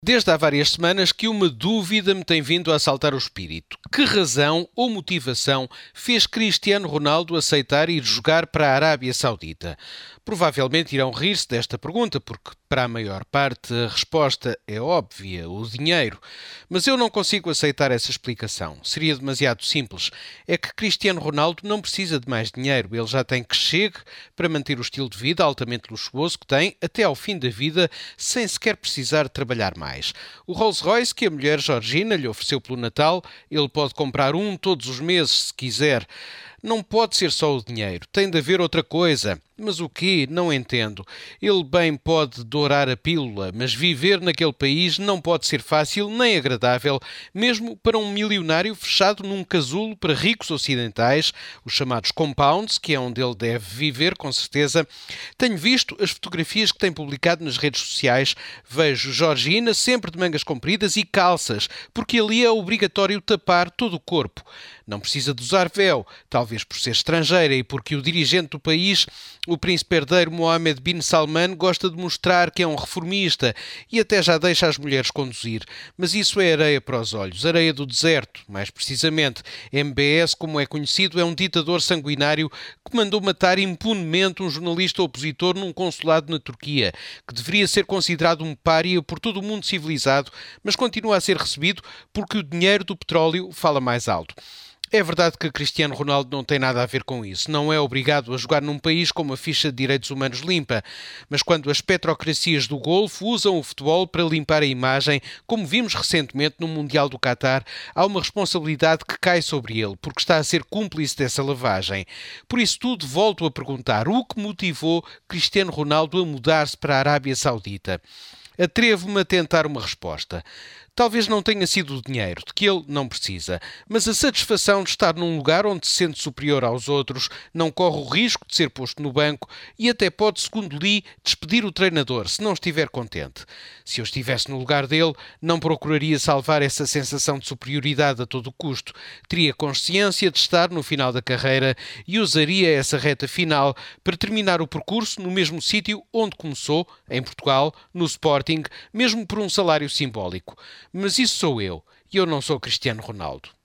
Desde há várias semanas que uma dúvida me tem vindo a assaltar o espírito. Que razão ou motivação fez Cristiano Ronaldo aceitar ir jogar para a Arábia Saudita? Provavelmente irão rir-se desta pergunta, porque para a maior parte a resposta é óbvia, o dinheiro. Mas eu não consigo aceitar essa explicação. Seria demasiado simples. É que Cristiano Ronaldo não precisa de mais dinheiro. Ele já tem que chegue para manter o estilo de vida altamente luxuoso que tem até ao fim da vida, sem sequer precisar de trabalhar mais. O Rolls-Royce que a mulher Georgina lhe ofereceu pelo Natal, ele pode comprar um todos os meses se quiser. Não pode ser só o dinheiro, tem de haver outra coisa. Mas o quê? Não entendo. Ele bem pode dourar a pílula, mas viver naquele país não pode ser fácil nem agradável, mesmo para um milionário fechado num casulo para ricos ocidentais, os chamados compounds, que é onde ele deve viver, com certeza. Tenho visto as fotografias que tem publicado nas redes sociais. Vejo Georgina sempre de mangas compridas e calças, porque ali é obrigatório tapar todo o corpo. Não precisa de usar véu, talvez por ser estrangeira e porque o dirigente do país, o príncipe herdeiro Mohammed bin Salman, gosta de mostrar que é um reformista e até já deixa as mulheres conduzir. Mas isso é areia para os olhos, areia do deserto, mais precisamente. MBS, como é conhecido, é um ditador sanguinário que mandou matar impunemente um jornalista opositor num consulado na Turquia, que deveria ser considerado um pária por todo o mundo civilizado, mas continua a ser recebido porque o dinheiro do petróleo fala mais alto. É verdade que Cristiano Ronaldo não tem nada a ver com isso. Não é obrigado a jogar num país com uma ficha de direitos humanos limpa. Mas quando as petrocracias do Golfo usam o futebol para limpar a imagem, como vimos recentemente no Mundial do Qatar, há uma responsabilidade que cai sobre ele, porque está a ser cúmplice dessa lavagem. Por isso tudo, volto a perguntar: o que motivou Cristiano Ronaldo a mudar-se para a Arábia Saudita? Atrevo-me a tentar uma resposta. Talvez não tenha sido o dinheiro, de que ele não precisa, mas a satisfação de estar num lugar onde se sente superior aos outros, não corre o risco de ser posto no banco e até pode, segundo li, despedir o treinador se não estiver contente. Se eu estivesse no lugar dele, não procuraria salvar essa sensação de superioridade a todo custo. Teria consciência de estar no final da carreira e usaria essa reta final para terminar o percurso no mesmo sítio onde começou, em Portugal, no Sporting, mesmo por um salário simbólico. Mas isso sou eu, e eu não sou Cristiano Ronaldo.